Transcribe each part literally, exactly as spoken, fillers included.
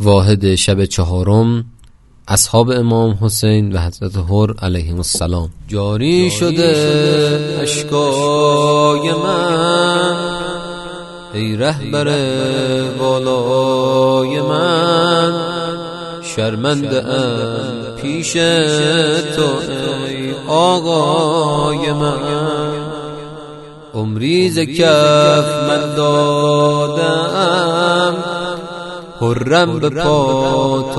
واحد شب چهارم اصحاب امام حسین و حضرت حر علیهم السلام. جاری شده اشکای من ای رهبر والای من، شرمنده ام پیش تو ای آقای من. عمری ز کف من دادم، حرم به پات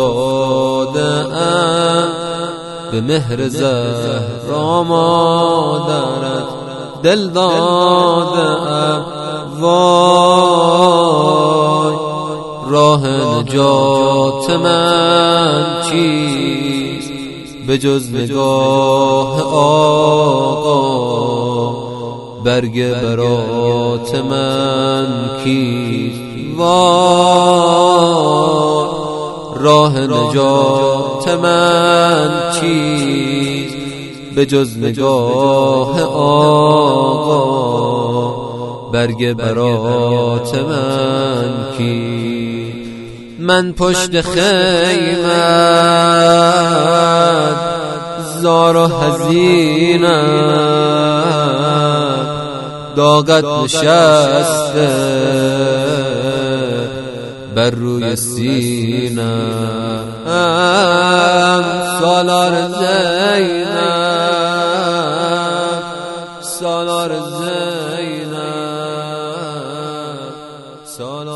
افتادم، به مهر زهرا مادرت دل دادم. وای راه نجات من چیست به جز نگاه آقا، برگ برات من کیست؟ وای راه نجات من چیست به جز نگاه آقا، برگ برات من کیست؟ من پشت خیمت زار و حزینم، داغت نشسته بر روی سینم. سالار زینب، سالار زینب، سالار